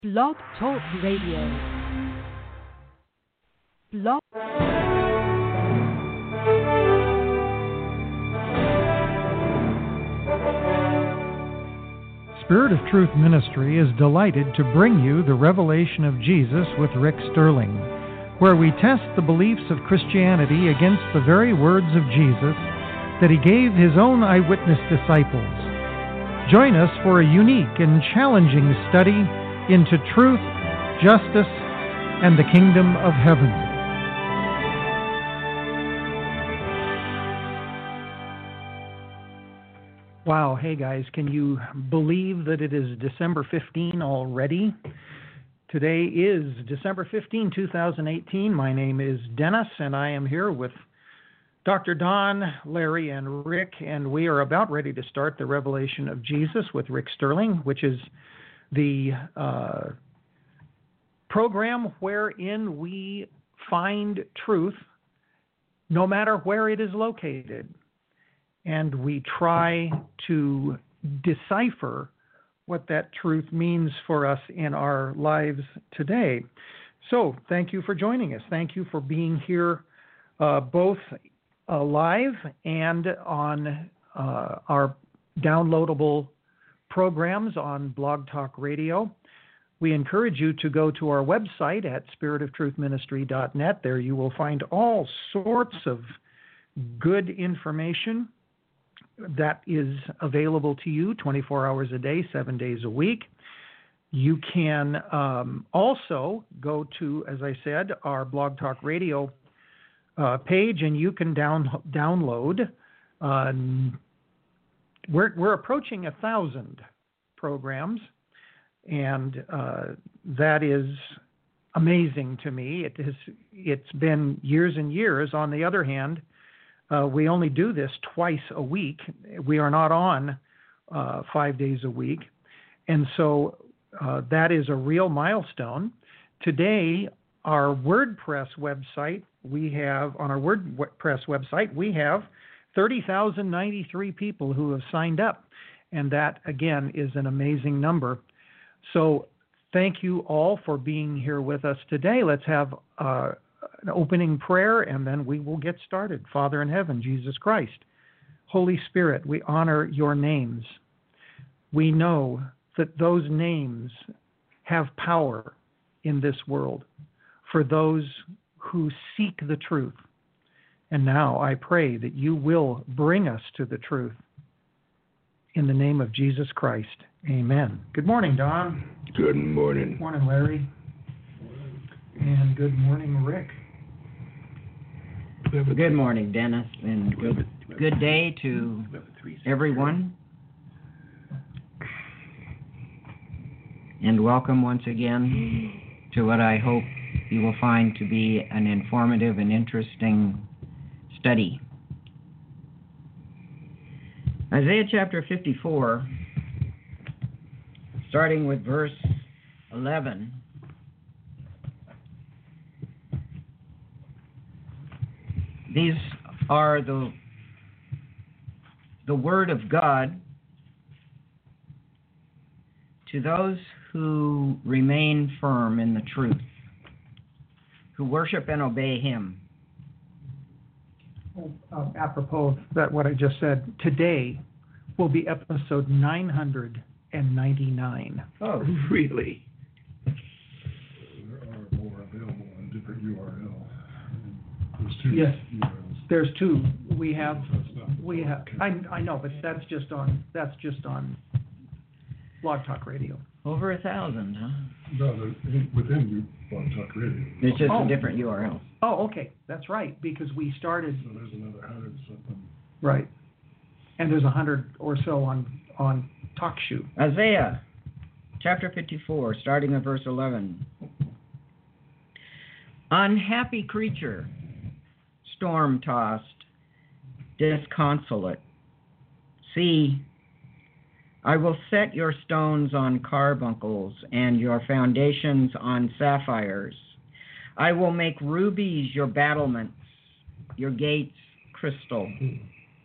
Blog Talk Radio. Blog. Spirit of Truth Ministry is delighted to bring you the Revelation of Jesus with Rick Sterling, where we test the beliefs of Christianity against the very words of Jesus that he gave his own eyewitness disciples. Join us for a unique and challenging study into truth, justice, and the kingdom of heaven. Wow, hey guys, can you believe that it is December 15 already? Today is December 15, 2018. My name is Dennis, and I am here with Dr. Don, Larry, and Rick, and we are about ready to start the Revelation of Jesus with Rick Sterling, which is the program wherein we find truth no matter where it is located. And we try to decipher what that truth means for us in our lives today. So thank you for joining us. Thank you for being here both live and on our downloadable programs on Blog Talk Radio. We encourage you to go to our website at spiritoftruthministry.net. There you will find all sorts of good information that is available to you 24 hours a day, 7 days a week. You can also go to, as I said, our Blog Talk Radio page, and you can download. We're approaching 1,000 programs, and that is amazing to me. It's been years and years. On the other hand, we only do this twice a week. We are not on 5 days a week. And so that is a real milestone. Today, our WordPress website, we have 30,093 people who have signed up. And that, again, is an amazing number. So thank you all for being here with us today. Let's have an opening prayer, and then we will get started. Father in heaven, Jesus Christ, Holy Spirit, we honor your names. We know that those names have power in this world for those who seek the truth. And now I pray that you will bring us to the truth. In the name of Jesus Christ, amen. Good morning, Don. Good morning. Good morning, Larry. And good morning, Rick. Good morning, Dennis, and good day to everyone. And welcome once again to what I hope you will find to be an informative and interesting study. Isaiah chapter 54, starting with verse 11. These are the word of God to those who remain firm in the truth, who worship and obey Him. Apropos of that, what I just said, today will be episode 999. Oh, really? There are more available on different URL. There's two. Yes, URLs. there's two. We have. Okay. I know, but that's just on Blog Talk Radio. Over 1,000, huh? No, within you, Blog Talk Radio. It's just a different URL. Oh, okay, that's right, because we started. So there's another 100 something. Right, and there's 100 or so on TalkShoe. Isaiah chapter 54, starting at verse 11. Unhappy creature, storm-tossed, disconsolate. See, I will set your stones on carbuncles and your foundations on sapphires. I will make rubies your battlements, your gates crystal,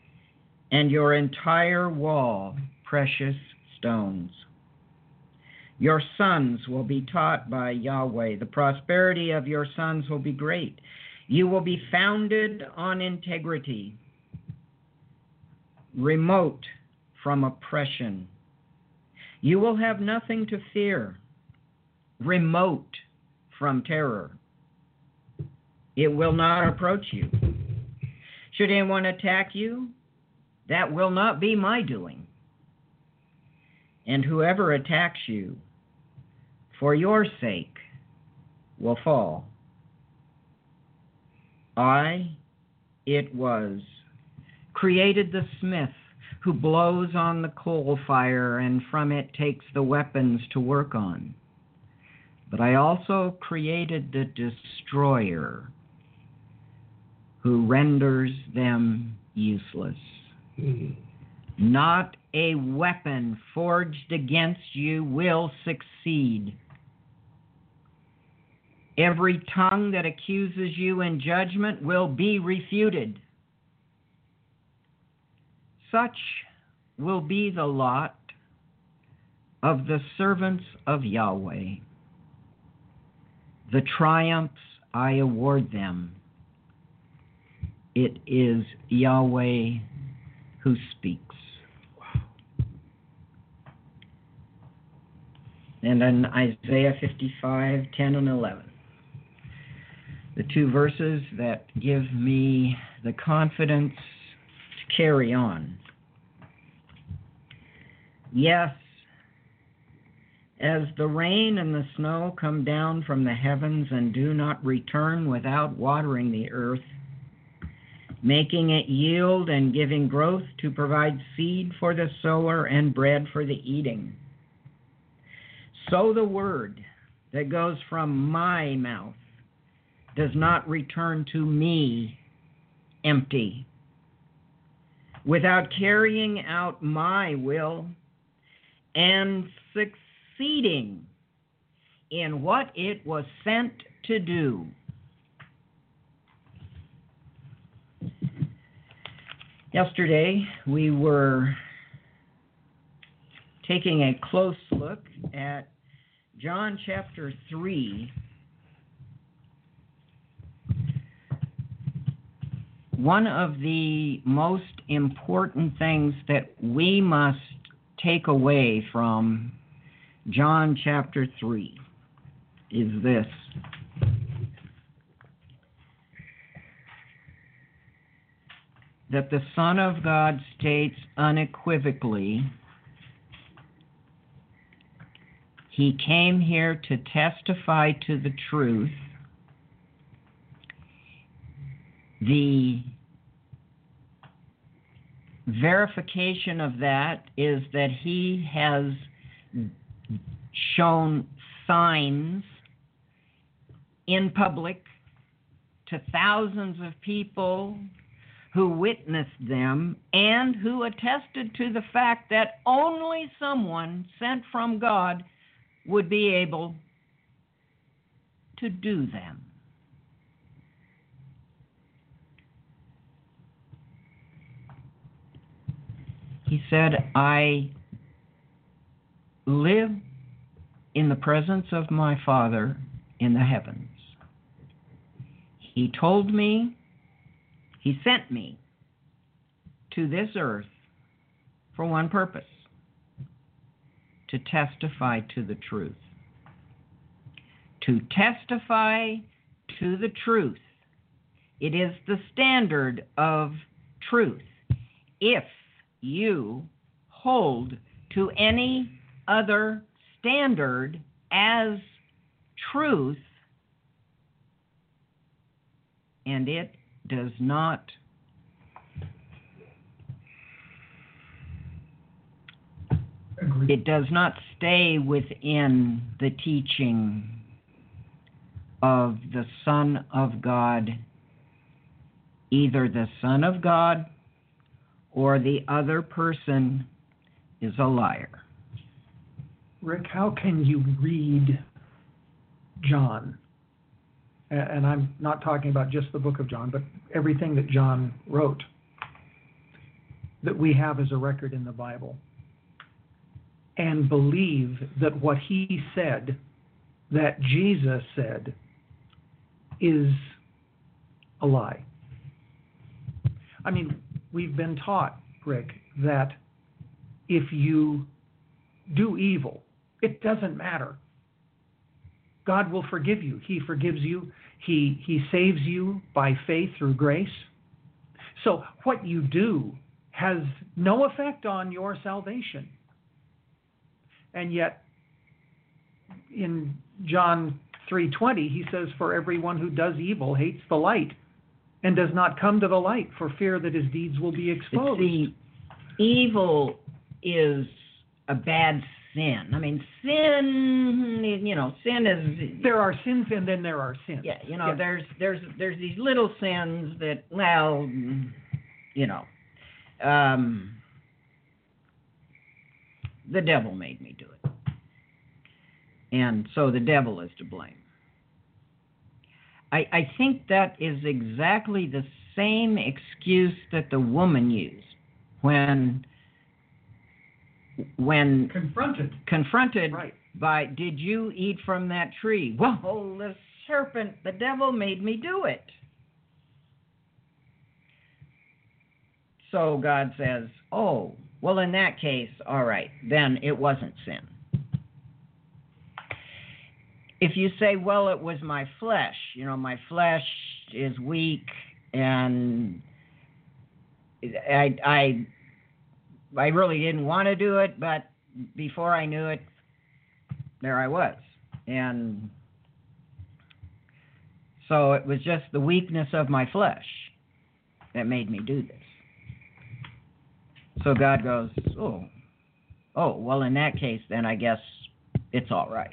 and your entire wall precious stones. Your sons will be taught by Yahweh. The prosperity of your sons will be great. You will be founded on integrity, remote from oppression. You will have nothing to fear, remote from terror. It will not approach you. Should anyone attack you, that will not be my doing. And whoever attacks you for your sake will fall. It was, created the smith who blows on the coal fire and from it takes the weapons to work on. But I also created the destroyer who renders them useless. Not a weapon forged against you will succeed. Every tongue that accuses you in judgment will be refuted. Such will be the lot of the servants of Yahweh. The triumphs I award them. It is Yahweh who speaks. And in Isaiah 55, 10 and 11, the two verses that give me the confidence to carry on. Yes, as the rain and the snow come down from the heavens and do not return without watering the earth, making it yield and giving growth to provide seed for the sower and bread for the eating, so the word that goes from my mouth does not return to me empty, without carrying out my will and succeeding in what it was sent to do. Yesterday, we were taking a close look at John chapter 3. One of the most important things that we must take away from John chapter 3 is this. That the Son of God states unequivocally, He came here to testify to the truth. The verification of that is that He has shown signs in public to thousands of people who witnessed them and who attested to the fact that only someone sent from God would be able to do them. He said, I live in the presence of my Father in the heavens. He told me, He sent me to this earth for one purpose, to testify to the truth. To testify to the truth. It is the standard of truth. If you hold to any other standard as truth, and it does not stay within the teaching of the Son of God, either the Son of God or the other person is a liar. Rick, how can you read John? And I'm not talking about just the book of John, but everything that John wrote that we have as a record in the Bible. and believe that what he said, that Jesus said, is a lie. I mean, we've been taught, Rick, that if you do evil, it doesn't matter. God will forgive you. He forgives you. He saves you by faith through grace. So what you do has no effect on your salvation. And yet, in John 3:20, he says, "For everyone who does evil hates the light and does not come to the light for fear that his deeds will be exposed." See, evil is a bad sin. I mean, sin is... There are sins and then there are sins. Yeah, there's these little sins that, well, the devil made me do it. And so the devil is to blame. I think that is exactly the same excuse that the woman used when confronted right. by, did you eat from that tree? Well, the serpent, the devil made me do it. So God says, oh, well, in that case, all right, then it wasn't sin. If you say, well, it was my flesh, my flesh is weak, and I really didn't want to do it, but before I knew it, there I was. And so it was just the weakness of my flesh that made me do this. So God goes, oh, well, in that case, then I guess it's all right.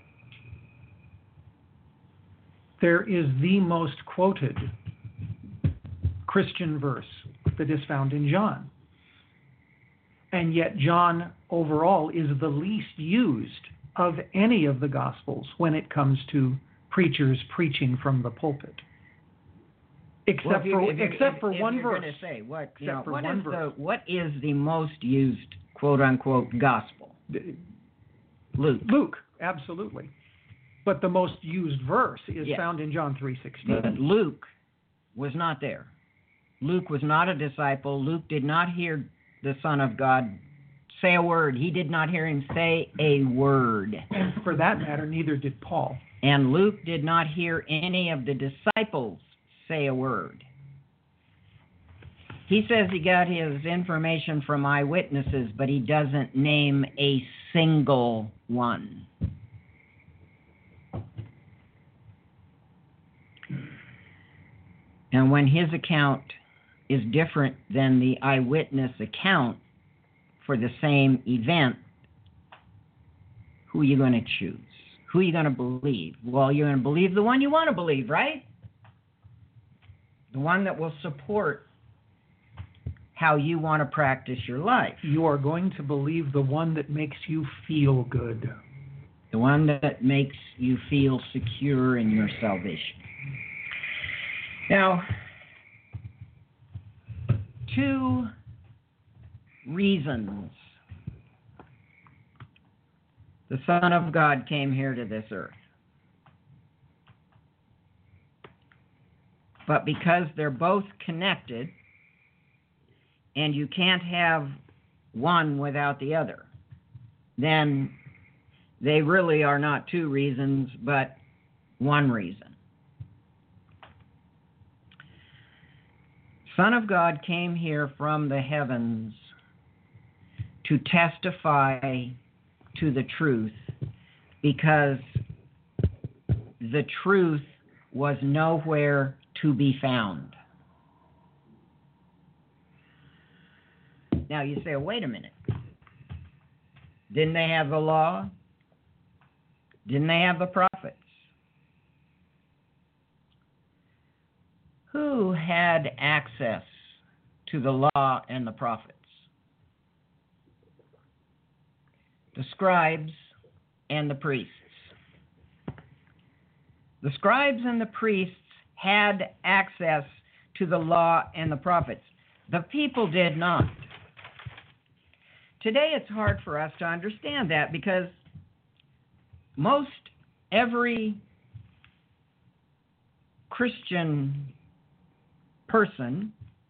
There is the most quoted Christian verse that is found in John. And yet John overall is the least used of any of the Gospels when it comes to preachers preaching from the pulpit. Except for one verse. Going to say, what is the most used quote-unquote gospel? Luke, absolutely. But the most used verse is found in John 3:16. But Luke was not there. Luke was not a disciple. Luke did not hear the Son of God say a word. He did not hear him say a word. And for that matter, neither did Paul. And Luke did not hear any of the disciples say a word. He says he got his information from eyewitnesses, but he doesn't name a single one. And when his account is different than the eyewitness account for the same event, who are you going to choose? Who are you going to believe? Well, you're going to believe the one you want to believe, right? The one that will support how you want to practice your life. You are going to believe the one that makes you feel good. The one that makes you feel secure in your salvation. Now, 2 reasons the Son of God came here to this earth. But because they're both connected, and you can't have one without the other, then they really are not 2 reasons, but 1 reason. Son of God came here from the heavens to testify to the truth, because the truth was nowhere to be found. Now you say, wait a minute. Didn't they have the law? Didn't they have the prophets? Who had access to the law and the prophets? The scribes and the priests. The scribes and the priests had access to the law and the prophets. The people did not. today it's hard for us to understand that because most every Christian person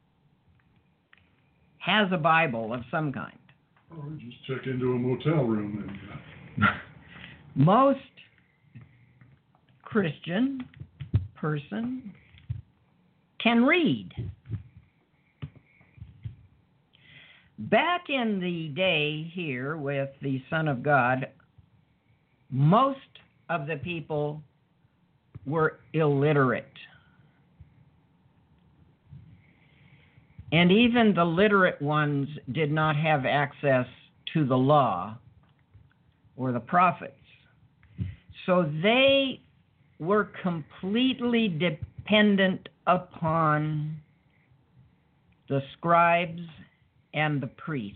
has a Bible of some kind. Or just check into a motel room and Most Christian person can read. Back in the day here with the Son of God, most of the people were illiterate. And even the literate ones did not have access to the law or the prophets. So they were completely dependent upon the scribes and the priests.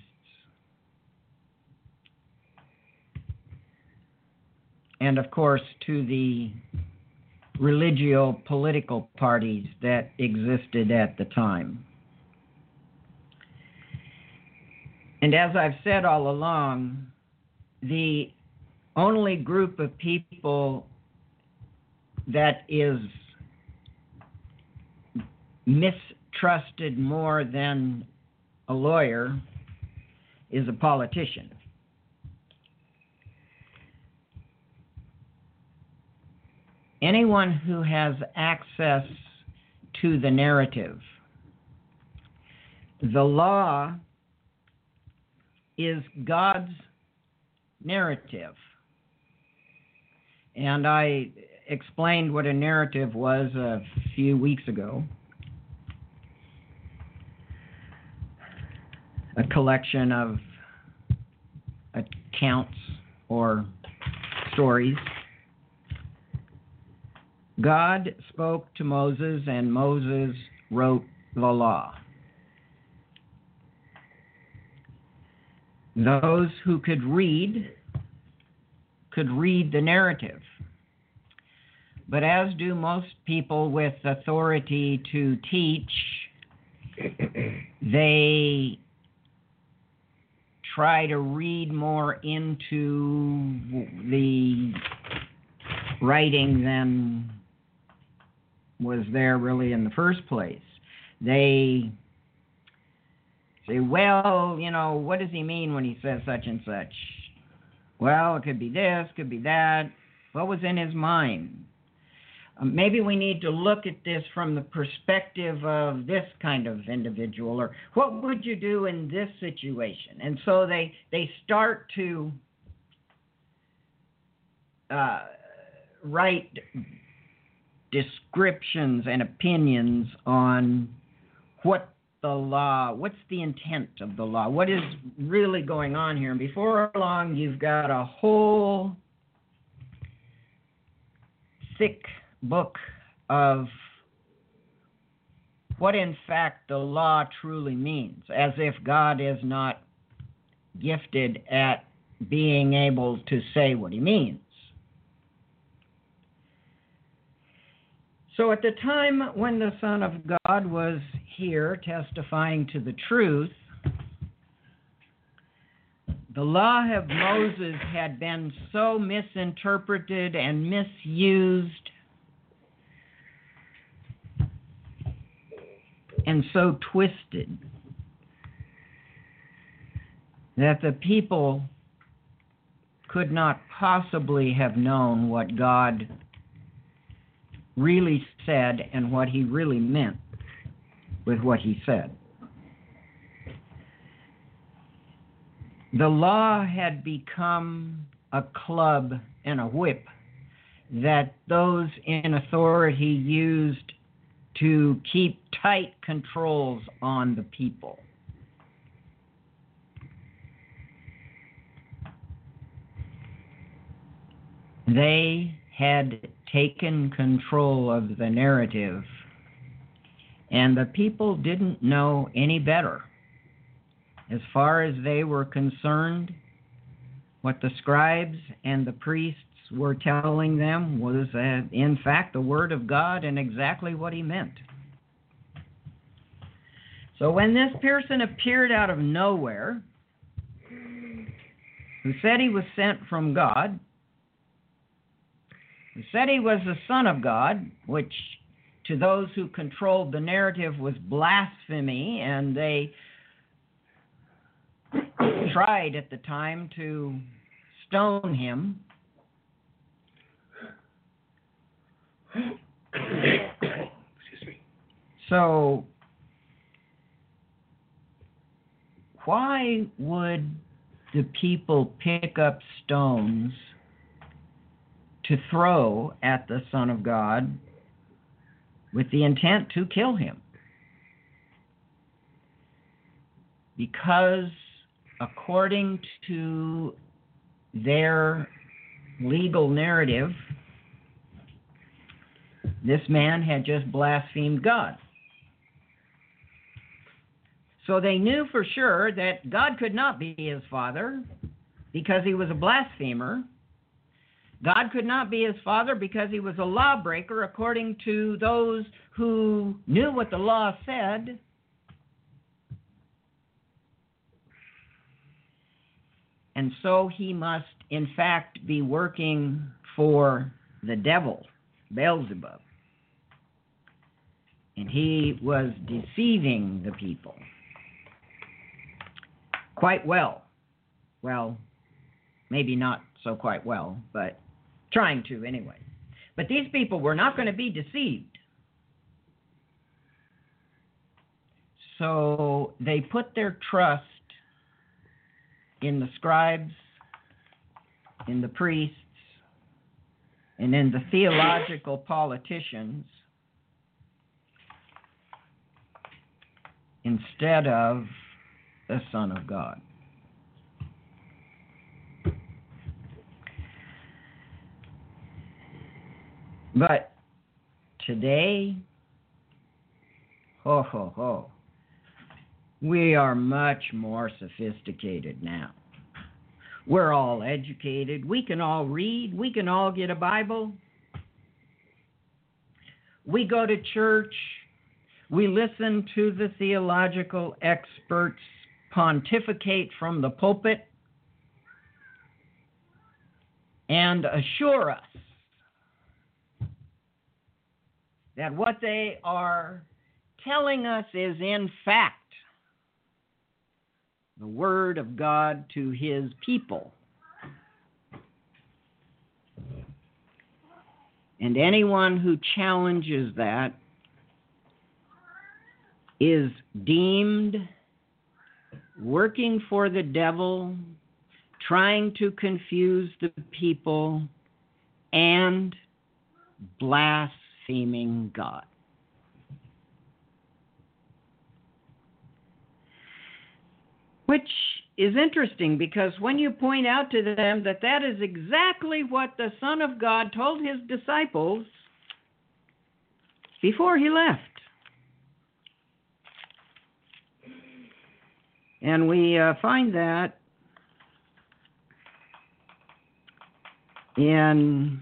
And of course, to the religio-political parties that existed at the time. And as I've said all along, the only group of people that is mistrusted more than a lawyer is a politician. Anyone who has access to the narrative. The law is God's narrative. And I explained what a narrative was a few weeks ago. A collection of accounts or stories. God spoke to Moses, and Moses wrote the law. Those who could read the narrative. But as do most people with authority to teach, they try to read more into the writing than was there really in the first place. They say, well, you know, what does he mean when he says such and such? Well, it could be this, could be that. What was in his mind? Maybe we need to look at this from the perspective of this kind of individual, or what would you do in this situation? And so they start to write descriptions and opinions on what the law, what's the intent of the law, what is really going on here. And before long, you've got a whole thick book of what in fact the law truly means, as if God is not gifted at being able to say what he means. So at the time when the Son of God was here testifying to the truth, the law of Moses had been so misinterpreted and misused and so twisted that the people could not possibly have known what God really said and what he really meant with what he said. The law had become a club and a whip that those in authority used to keep tight controls on the people. They had taken control of the narrative, and the people didn't know any better. As far as they were concerned, what the scribes and the priests were telling them was, in fact, the Word of God and exactly what he meant. So when this person appeared out of nowhere who said he was sent from God, who said he was the Son of God, which to those who controlled the narrative was blasphemy, and they tried at the time to stone him. Excuse me. So, why would the people pick up stones to throw at the Son of God with the intent to kill him? Because according to their legal narrative, this man had just blasphemed God. So they knew for sure that God could not be his father because he was a blasphemer. God could not be his father because he was a lawbreaker according to those who knew what the law said. And so he must, in fact, be working for the devil, Beelzebub. And he was deceiving the people quite well. Well, maybe not so quite well, but trying to anyway. But these people were not going to be deceived. So they put their trust in the scribes, in the priests, and in the theological politicians instead of the Son of God. But today, we are much more sophisticated now. We're all educated. We can all read. We can all get a Bible. We go to church. We listen to the theological experts pontificate from the pulpit and assure us that what they are telling us is in fact the Word of God to his people. And anyone who challenges that is deemed working for the devil, trying to confuse the people, and blaspheming God. Which is interesting because when you point out to them that that is exactly what the Son of God told his disciples before he left. And we find that in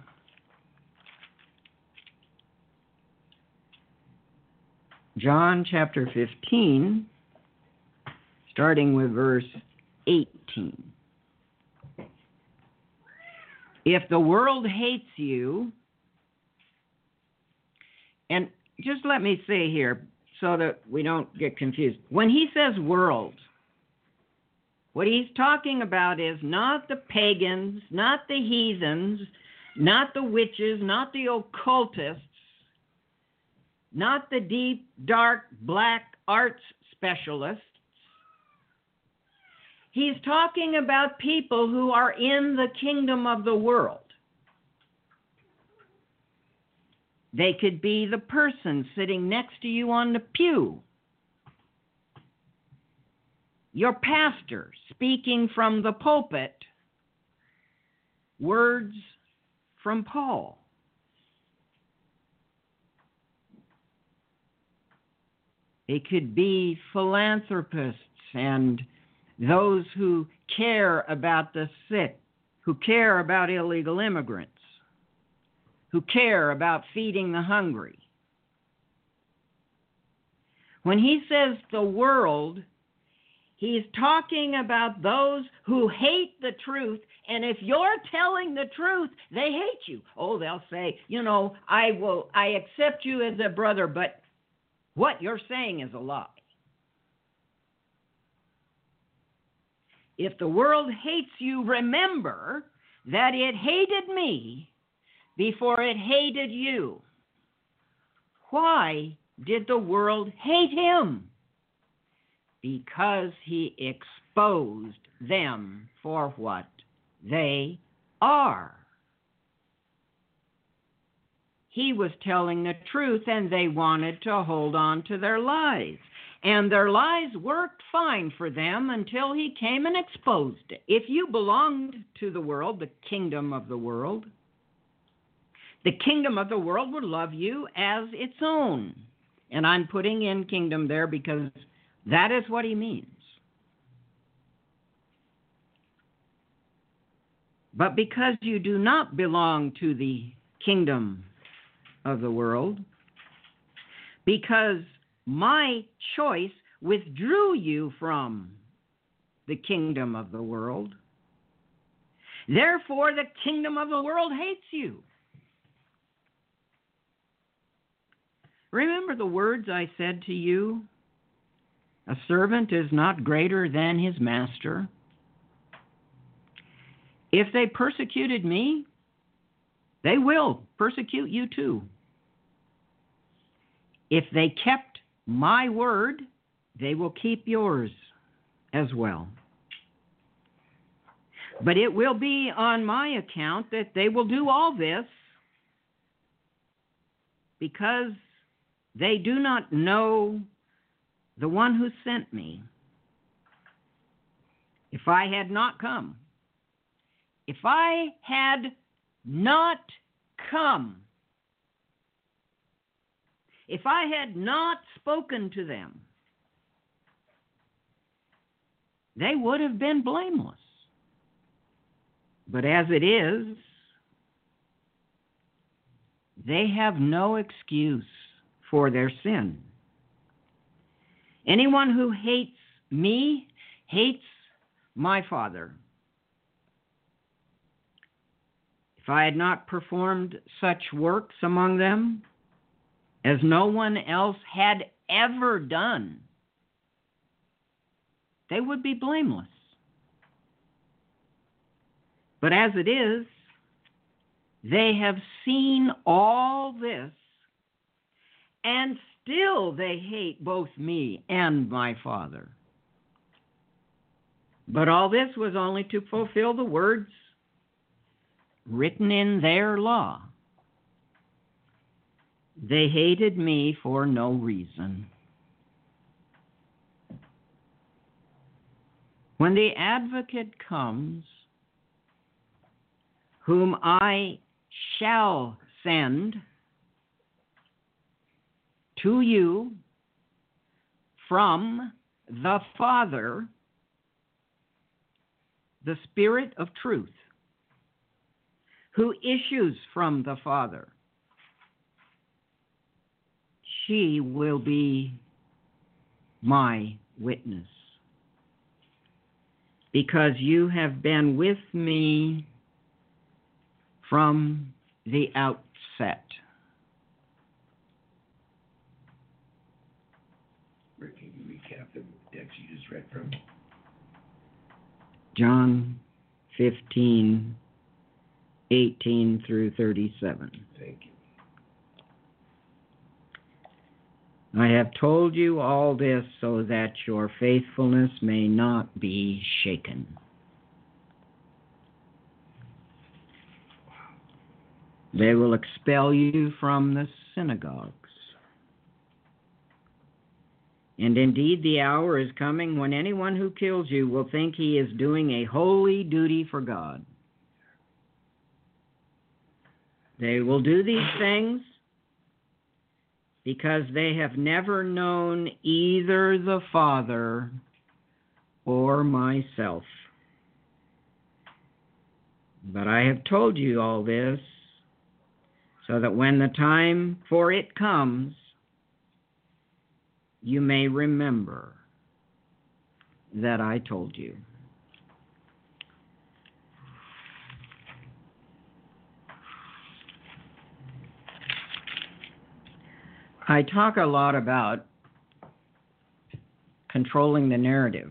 John chapter 15, starting with verse 18. If the world hates you, and just let me say here so that we don't get confused. When he says world, what he's talking about is not the pagans, not the heathens, not the witches, not the occultists, not the deep, dark, black arts specialists. He's talking about people who are in the kingdom of the world. They could be the person sitting next to you on the pew, your pastor speaking from the pulpit words from Paul. It could be philanthropists and those who care about the sick, who care about illegal immigrants, who care about feeding the hungry. When he says the world, He's talking about those who hate the truth, and if you're telling the truth, they hate you. Oh, they'll say, I accept you as a brother, but what you're saying is a lie. If the world hates you, remember that it hated me before it hated you. Why did the world hate him? Because he exposed them for what they are. He was telling the truth, and they wanted to hold on to their lies. And their lies worked fine for them until he came and exposed it. If you belonged to the world, the kingdom of the world would love you as its own. And I'm putting in kingdom there because that is what he means. But because you do not belong to the kingdom of the world, because my choice withdrew you from the kingdom of the world, therefore the kingdom of the world hates you. Remember the words I said to you? A servant is not greater than his master. If they persecuted me, they will persecute you too. If they kept my word, they will keep yours as well. But it will be on my account that they will do all this because they do not know the one who sent me. If I had not come, if I had not come, if I had not spoken to them, they would have been blameless. But as it is, they have no excuse for their sin. Anyone who hates me hates my Father. If I had not performed such works among them, as no one else had ever done, they would be blameless. But as it is, they have seen all this, and still they hate both me and my Father. But all this was only to fulfill the words written in their law. They hated me for no reason. When the advocate comes, whom I shall send to you from the Father, the Spirit of truth, who issues from the Father, she will be my witness, because you have been with me from the outset. Rick, can you recap the text you just read from? John 15, 18 through 37. Thank you. I have told you all this so that your faithfulness may not be shaken. They will expel you from the synagogues. And indeed, the hour is coming when anyone who kills you will think he is doing a holy duty for God. They will do these things because they have never known either the Father or myself. But I have told you all this so that when the time for it comes, you may remember that I told you. I talk a lot about controlling the narrative.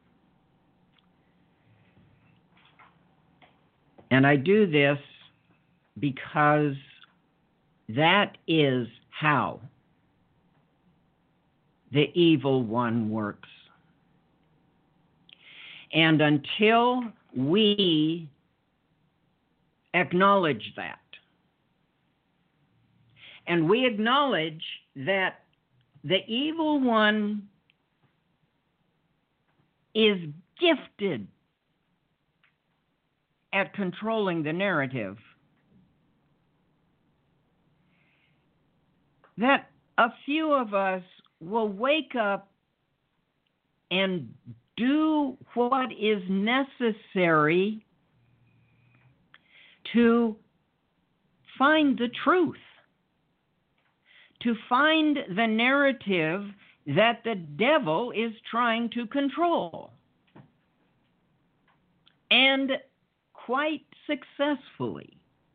And I do this because that is how the evil one works. And until we acknowledge that, and we acknowledge that the evil one is gifted at controlling the narrative, that a few of us will wake up and do what is necessary to find the truth, to find the narrative that the devil is trying to control. And quite successfully.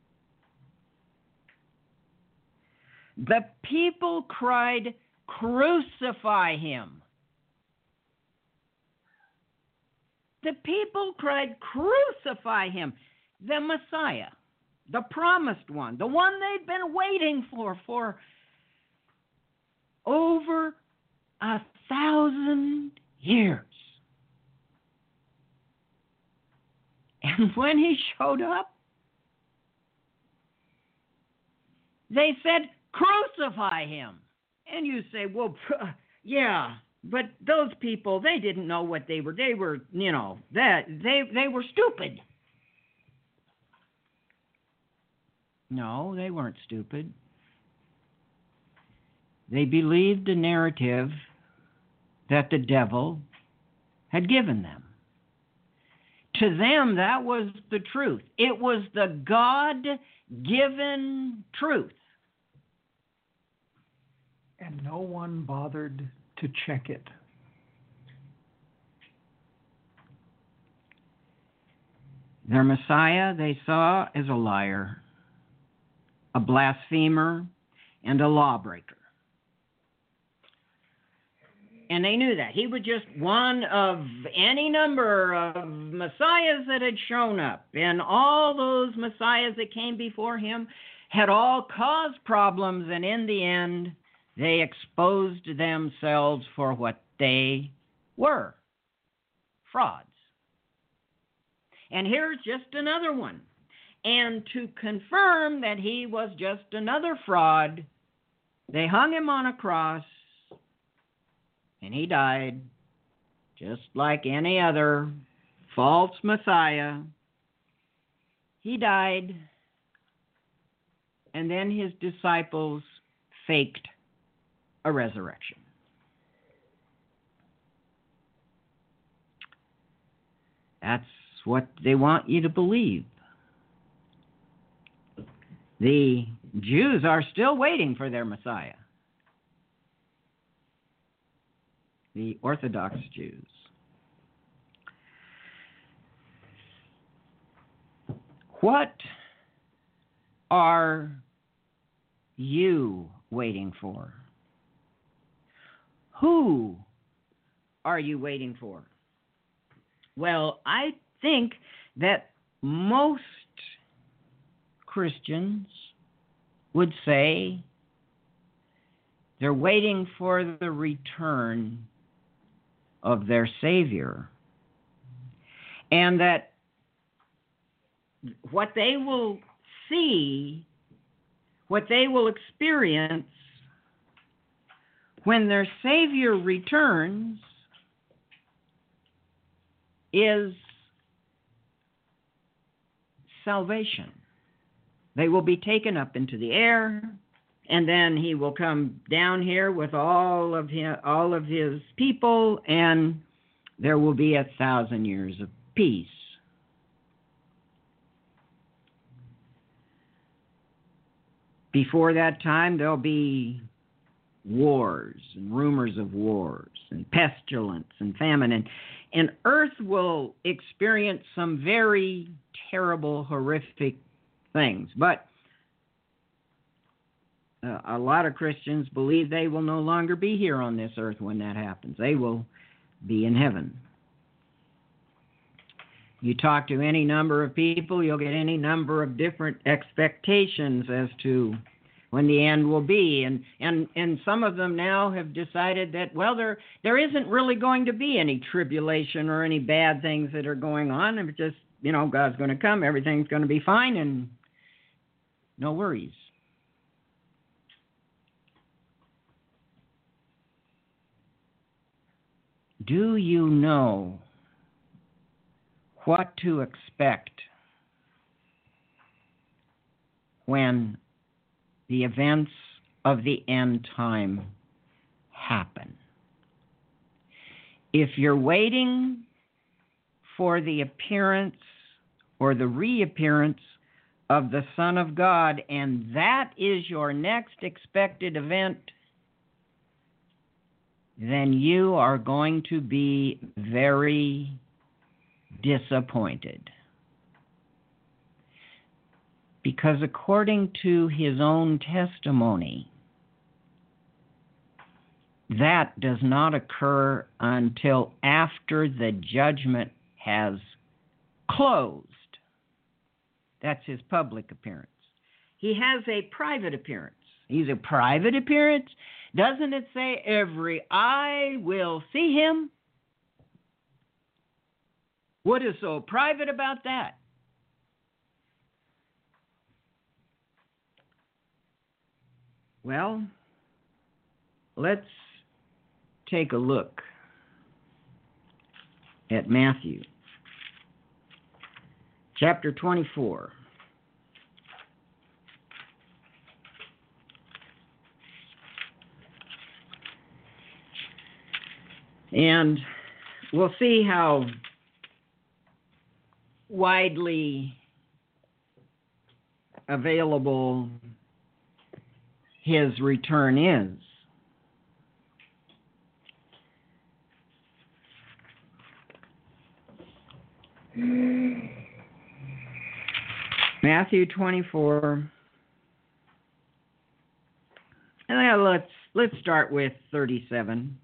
The people cried, "Crucify him." The people cried, "Crucify him." The Messiah, the promised one, the one they'd been waiting for over 1,000 years. And when he showed up, they said, "Crucify him." And you say, well, yeah, but those people, they didn't know what they were. They were, they were stupid. No, they weren't stupid. They believed the narrative that the devil had given them. To them, that was the truth. It was the God-given truth. And no one bothered to check it. Their Messiah they saw as a liar, a blasphemer, and a lawbreaker. And they knew that. He was just one of any number of messiahs that had shown up. And all those messiahs that came before him had all caused problems. And in the end, they exposed themselves for what they were, frauds. And here's just another one. And to confirm that he was just another fraud, they hung him on a cross. And he died just like any other false Messiah. He died, and then his disciples faked a resurrection. That's what they want you to believe. The Jews are still waiting for their Messiah. The Orthodox Jews. What are you waiting for? Who are you waiting for? Well, I think that most Christians would say they're waiting for the return of their Savior. And that what they will see, what they will experience when their Savior returns is salvation. They will be taken up into the air, and then he will come down here with all of his people, and there will be 1,000 years of peace. Before that time, there'll be wars and rumors of wars and pestilence and famine. And earth will experience some very terrible, horrific things. But a lot of Christians believe they will no longer be here on this earth when that happens. They will be in heaven. You talk to any number of people, you'll get any number of different expectations as to when the end will be. And some of them now have decided that, well, there isn't really going to be any tribulation or any bad things that are going on. It's just, God's going to come, everything's going to be fine, and no worries. Do you know what to expect when the events of the end time happen? If you're waiting for the appearance or the reappearance of the Son of God, and that is your next expected event, then you are going to be very disappointed. Because according to his own testimony, that does not occur until after the judgment has closed. That's his public appearance. He has a private appearance. He's a private appearance. Doesn't it say every eye will see him? What is so private about that? Well, let's take a look at Matthew chapter 24. And we'll see how widely available his return is. Matthew 24. And let's start with 37.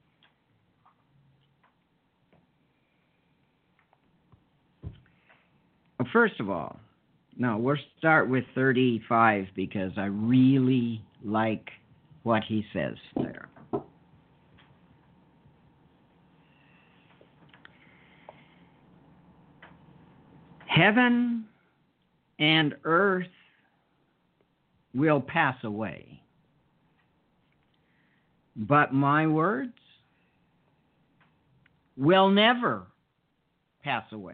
First of all, no, we'll start with 35 because I really like what he says there. Heaven and earth will pass away, but my words will never pass away.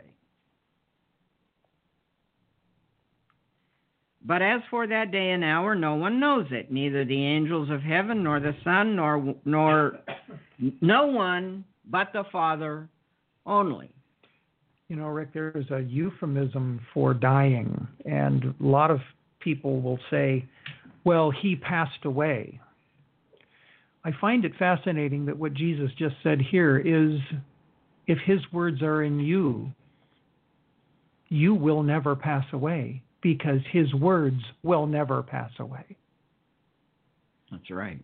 But as for that day and hour, no one knows it, neither the angels of heaven, nor the Son, nor no one but the Father only. Rick, there's a euphemism for dying, and a lot of people will say, well, he passed away. I find it fascinating that what Jesus just said here is, if his words are in you, you will never pass away. Because his words will never pass away. That's right.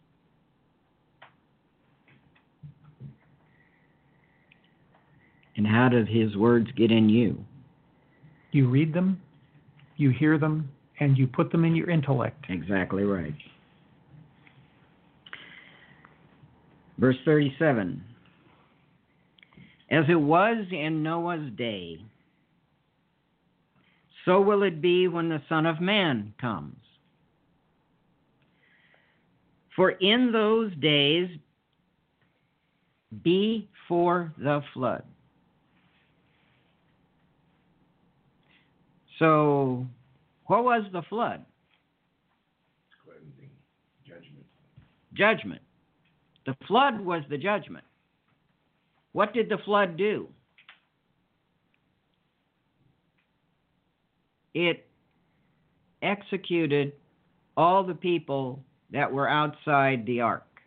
And how did his words get in you? You read them, you hear them, and you put them in your intellect. Exactly right. Verse 37. As it was in Noah's day, so will it be when the Son of Man comes. For in those days before the flood. So, what was the flood? Cleansing, judgment. Judgment. The flood was the judgment. What did the flood do? It executed all the people that were outside the ark.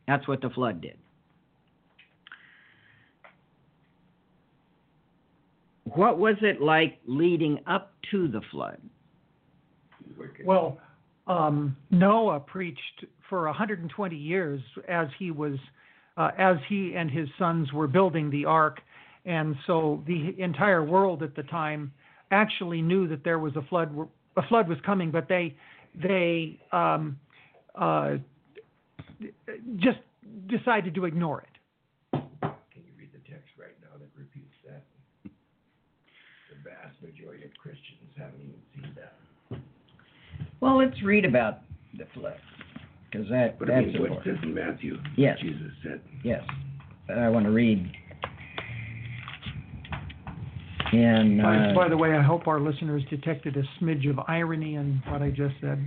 That's what the flood did. What was it like leading up to the flood? Well, Noah preached for 120 years as he and his sons were building the ark, and so the entire world at the time actually knew that there was a flood was coming, but they just decided to ignore it. Can you read the text right now that repeats that? The vast majority of Christians haven't even seen that. Well, let's read about the flood, because that's But I mean, what it important. says in Matthew, Yes. Jesus said. Yes, but I want to read. And By the way, I hope our listeners detected a smidge of irony in what I just said.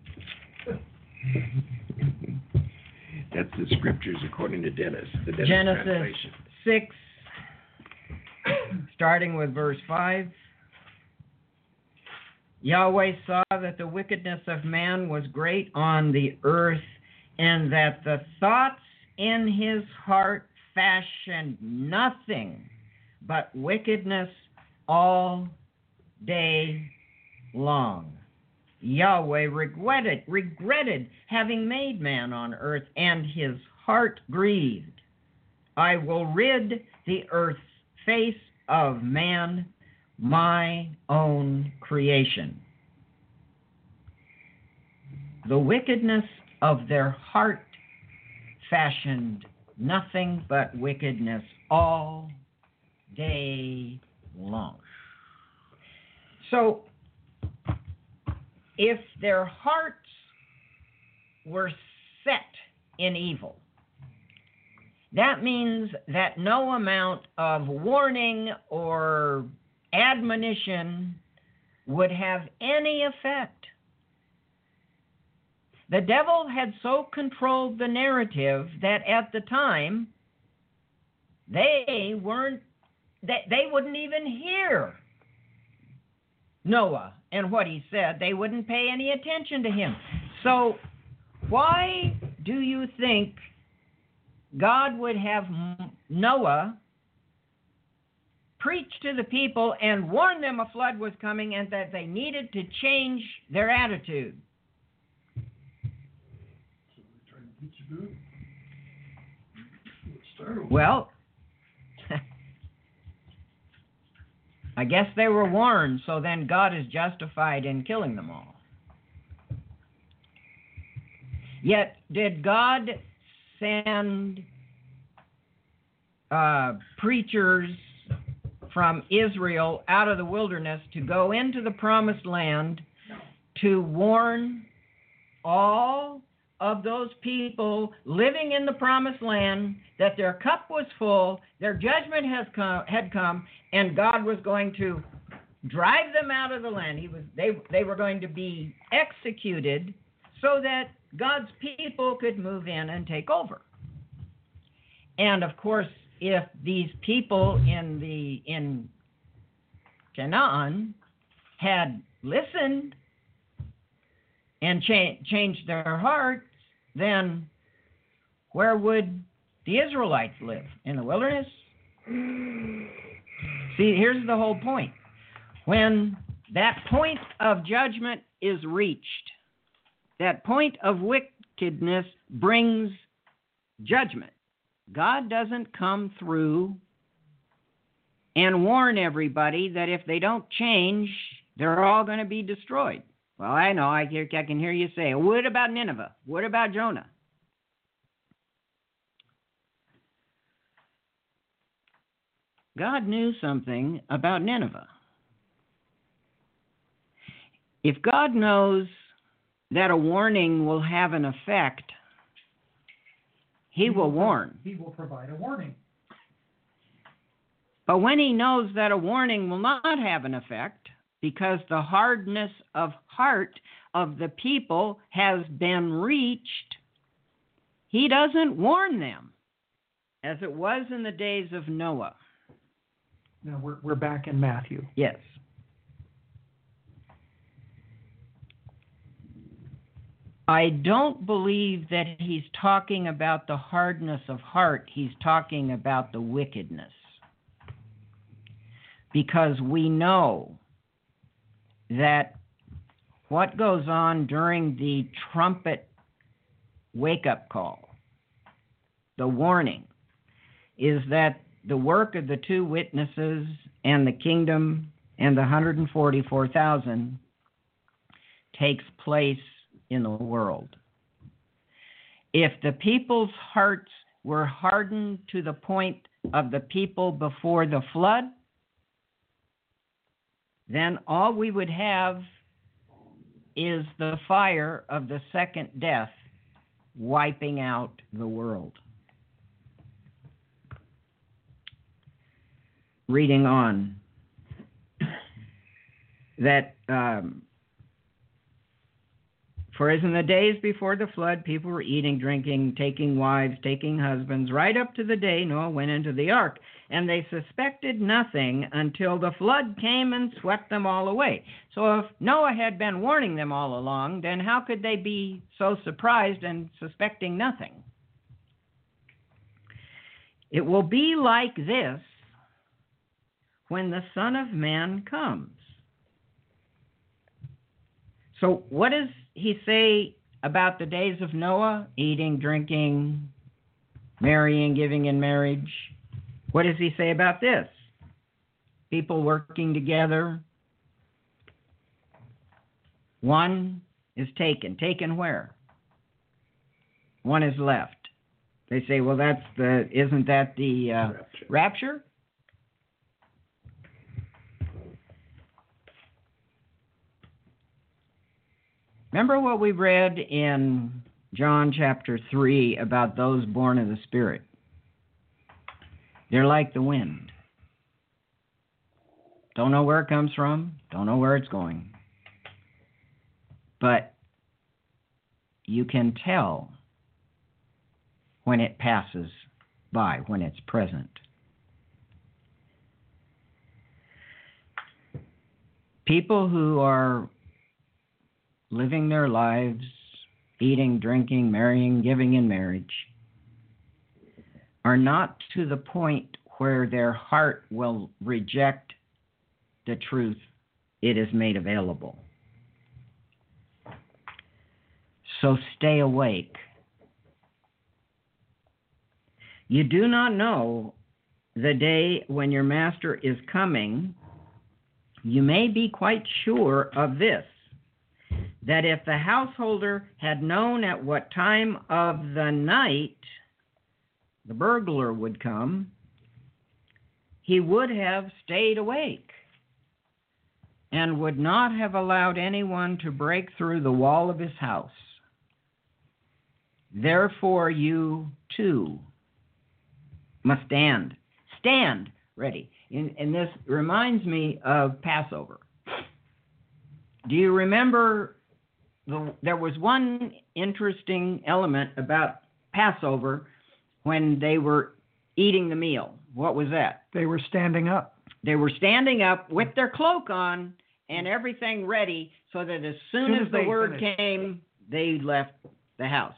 That's the scriptures according to Dennis, the Dennis Genesis translation. 6, starting with verse 5. Yahweh saw that the wickedness of man was great on the earth, and that the thoughts in his heart fashioned nothing but wickedness all day long. Yahweh regretted having made man on earth, and his heart grieved. I will rid the earth's face of man, my own creation. The wickedness of their heart fashioned nothing but wickedness all day long. So, if their hearts were set in evil, that means that no amount of warning or admonition would have any effect. The devil had so controlled the narrative that at the time they wouldn't even hear Noah and what he said. They wouldn't pay any attention to him. So why do you think God would have Noah preach to the people and warn them a flood was coming and that they needed to change their attitude? So they're trying to get you to it. Let's start over. Well, I guess they were warned, so then God is justified in killing them all. Yet, did God send preachers from Israel out of the wilderness to go into the promised land to warn all of those people living in the promised land that their cup was full, their judgment had come, and God was going to drive them out of the land? They were going to be executed so that God's people could move in and take over. And of course, if these people in Canaan had listened and changed their hearts, then where would the Israelites live? In the wilderness? See, here's the whole point. When that point of judgment is reached, that point of wickedness brings judgment. God doesn't come through and warn everybody that if they don't change, they're all going to be destroyed. Well, I know, I can hear you say, what about Nineveh? What about Jonah? God knew something about Nineveh. If God knows that a warning will have an effect, He will warn. He will provide a warning. But when He knows that a warning will not have an effect, because the hardness of heart of the people has been reached, He doesn't warn them, as it was in the days of Noah. Now we're back in Matthew. I don't believe that he's talking about the hardness of heart. He's talking about the wickedness. Because we know that what goes on during the trumpet wake-up call, the warning, is that the work of the two witnesses and the kingdom and the 144,000 takes place in the world. If the people's hearts were hardened to the point of the people before the flood, then all we would have is the fire of the second death wiping out the world. Reading on, that for as in the days before the flood, people were eating, drinking, taking wives, taking husbands, right up to the day Noah went into the ark. And they suspected nothing until the flood came and swept them all away. So if Noah had been warning them all along, then how could they be so surprised and suspecting nothing? It will be like this when the Son of Man comes. So what does he say about the days of Noah? Eating, drinking, marrying, giving in marriage. What does he say about this? People working together. One is taken. Taken where? One is left. They say, well, isn't that the rapture? Remember what we read in John chapter 3 about those born of the Spirit? They're like the wind. Don't know where it comes from, don't know where it's going. But you can tell when it passes by, when it's present. People who are living their lives, eating, drinking, marrying, giving in marriage, are not to the point where their heart will reject the truth it is made available. So stay awake. You do not know the day when your master is coming. You may be quite sure of this, that if the householder had known at what time of the night the burglar would come, he would have stayed awake and would not have allowed anyone to break through the wall of his house. Therefore, you too must stand ready. And this reminds me of Passover. Do you remember there was one interesting element about Passover when they were eating the meal? What was that? They were standing up. They were standing up with their cloak on and everything ready so that as soon as the word came, they left the house.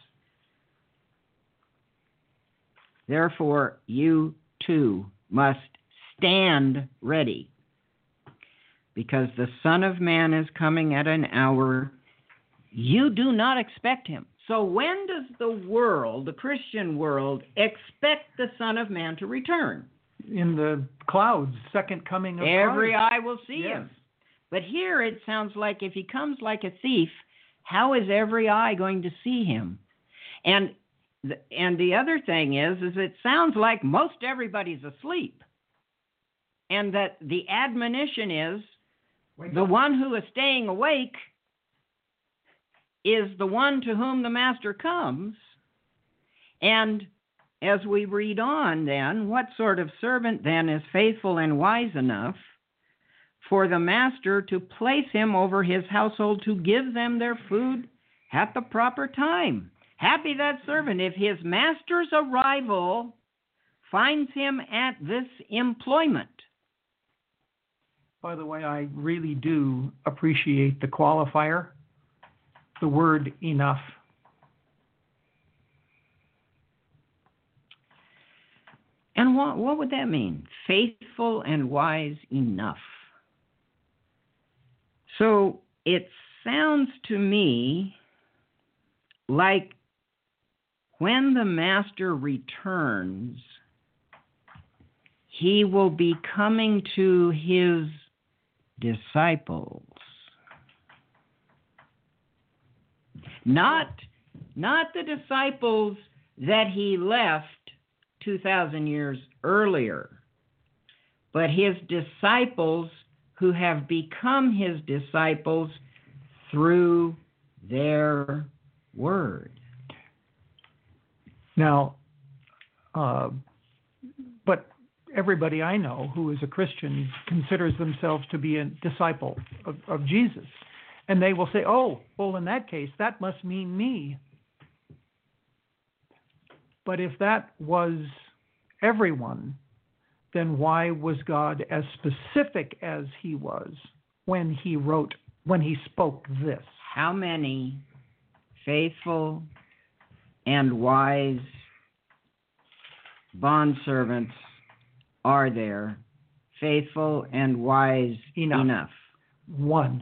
Therefore, you too must stand ready, because the Son of Man is coming at an hour you do not expect him. So when does the world, the Christian world, expect the Son of Man to return? In the clouds, second coming of Every Christ. eye will see Yes. him. But here it sounds like if he comes like a thief, how is every eye going to see him? And the other thing is it sounds like most everybody's asleep. And that the admonition is the one who is staying awake is the one to whom the master comes. And as we read on then, what sort of servant then is faithful and wise enough for the master to place him over his household to give them their food at the proper time? Happy that servant if his master's arrival finds him at this employment. By the way, I really do appreciate the qualifier, the word enough. And what would that mean? Faithful and wise enough. So it sounds to me like when the Master returns, he will be coming to his disciples. Not the disciples that he left 2,000 years earlier, but his disciples who have become his disciples through their word. Now, but everybody I know who is a Christian considers themselves to be a disciple of Jesus. And they will say, oh, well, in that case, that must mean me. But if that was everyone, then why was God as specific as he was when he spoke this? How many faithful and wise bondservants are there, faithful and wise enough? One.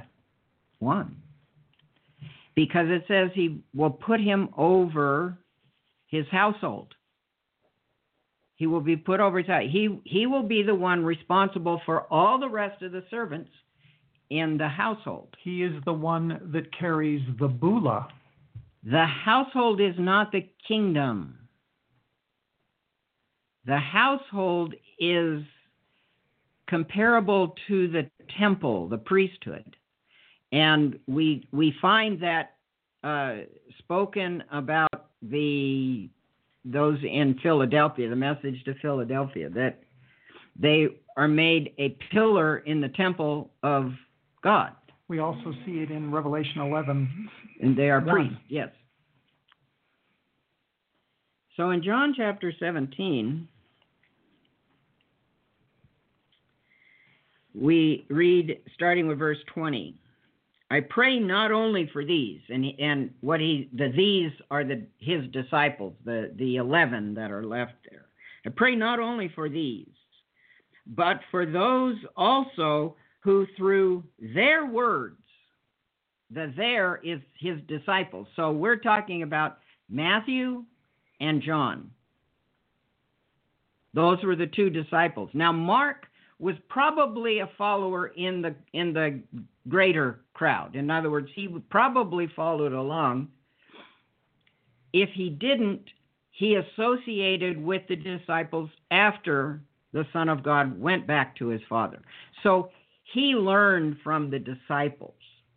Because it says he will put him over his household. He will be put over his house. He will be the one responsible for all the rest of the servants in the household. He is the one that carries the bula. The household is not the kingdom. The household is comparable to the temple, the priesthood. And we find that spoken about those in Philadelphia, the message to Philadelphia, that they are made a pillar in the temple of God. We also see it in Revelation 11. And they are priests, yes. So in John chapter 17, we read, starting with verse 20, I pray not only for these, and what these are his disciples, the 11 that are left there. I pray not only for these, but for those also who through their words, there is his disciples. So we're talking about Matthew and John. Those were the two disciples. Now Mark was probably a follower in the greater crowd. In other words, he probably followed along. If he didn't, he associated with the disciples after the Son of God went back to his Father. So he learned from the disciples.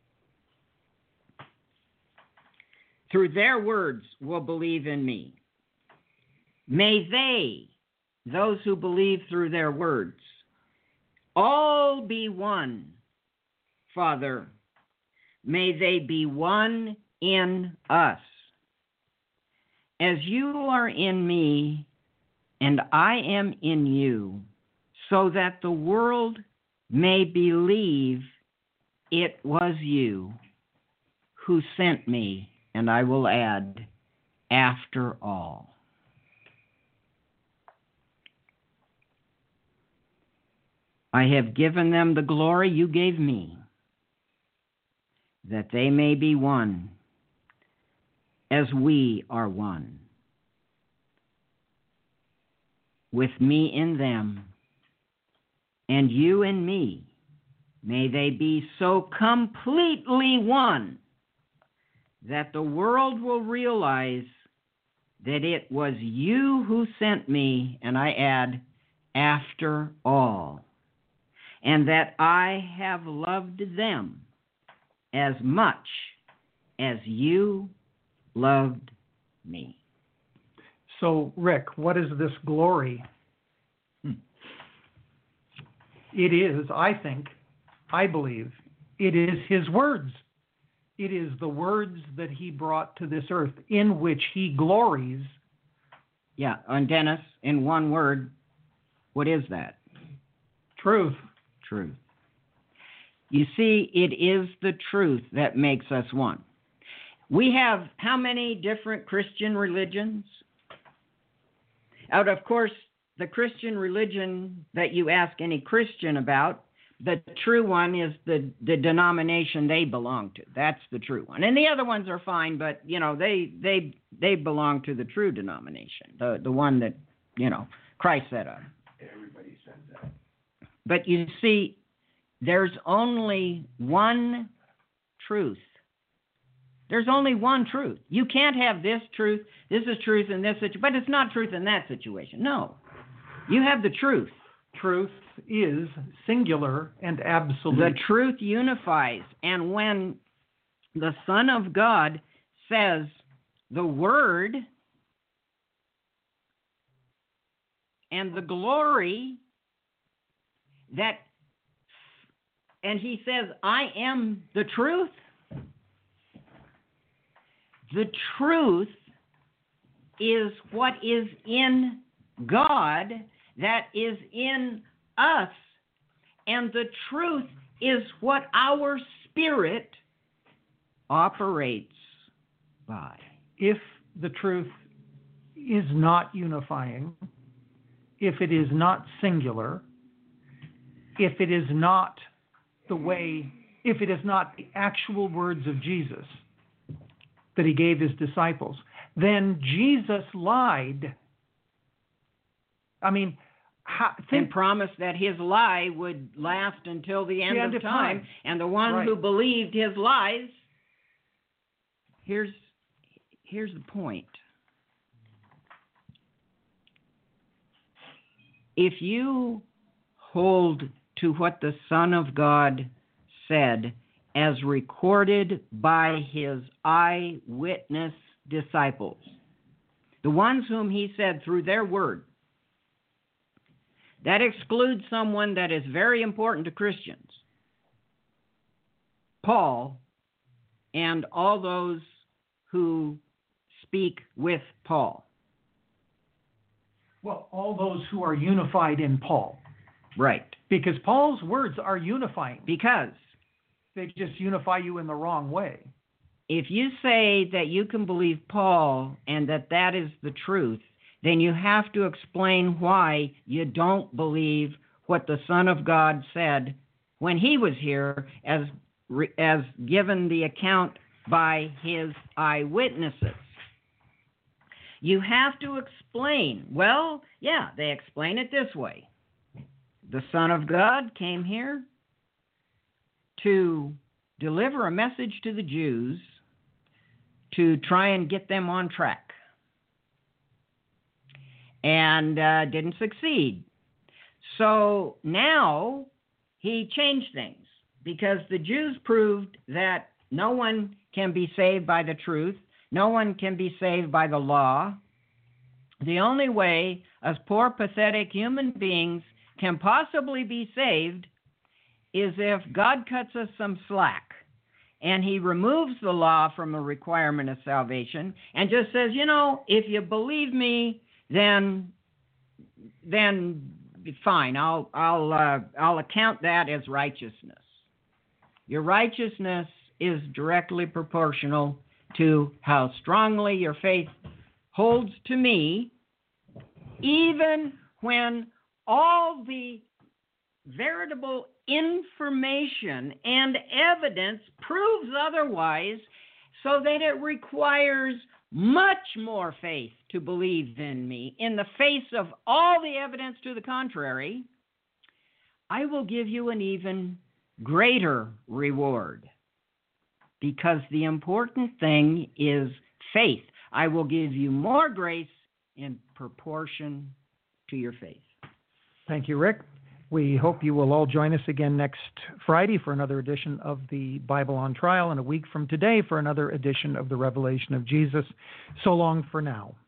Through their words will believe in me. May they, those who believe through their words, all be one, Father. May they be one in us. As you are in me and I am in you, so that the world may believe it was you who sent me, and I will add, after all. I have given them the glory you gave me, that they may be one, as we are one. With me in them, and you in me, may they be so completely one that the world will realize that it was you who sent me, and I add, after all, and that I have loved them as much as you loved me. So, Rick, what is this glory? It is, I believe, it is his words. It is the words that he brought to this earth in which he glories. Yeah, and Dennis, in one word, what is that? Truth. Truth. You see, it is the truth that makes us one. We have how many different Christian religions? Out, of course, the Christian religion that you ask any Christian about, the true one is the denomination they belong to. That's the true one. And the other ones are fine, but, they belong to the true denomination, the one that, Christ set up. Everybody says that. But you see, there's only one truth. There's only one truth. You can't have this truth, this is truth in this situation, but it's not truth in that situation. No. You have the truth. Truth is singular and absolute. The truth unifies. And when the Son of God says the word and the glory and he says, I am the truth. The truth is what is in God that is in us, and the truth is what our spirit operates by. If the truth is not unifying, if it is not singular, if it is not if it is not the actual words of Jesus that he gave his disciples, then Jesus lied. I mean, and promised that his lie would last until the end of time. And the one who believed his lies, here's the point. If you hold to what the Son of God said as recorded by his eyewitness disciples, the ones whom he said through their word, that excludes someone that is very important to Christians, Paul, and all those who speak with Paul. Well, all those who are unified in Paul. Right. Because Paul's words are unifying. Because they just unify you in the wrong way. If you say that you can believe Paul and that is the truth, then you have to explain why you don't believe what the Son of God said when he was here as given the account by his eyewitnesses. You have to explain. Well, yeah, they explain it this way. The Son of God came here to deliver a message to the Jews to try and get them on track. And didn't succeed. So now he changed things because the Jews proved that no one can be saved by the truth. No one can be saved by the law. The only way us poor, pathetic human beings can possibly be saved is if God cuts us some slack and he removes the law from a requirement of salvation and just says, if you believe me, then fine. I'll account that as righteousness. Your righteousness is directly proportional to how strongly your faith holds to me, even when all the veritable information and evidence proves otherwise, so that it requires much more faith to believe in me. In the face of all the evidence to the contrary, I will give you an even greater reward, because the important thing is faith. I will give you more grace in proportion to your faith. Thank you, Rick. We hope you will all join us again next Friday for another edition of the Bible on Trial, and a week from today for another edition of the Revelation of Jesus. So long for now.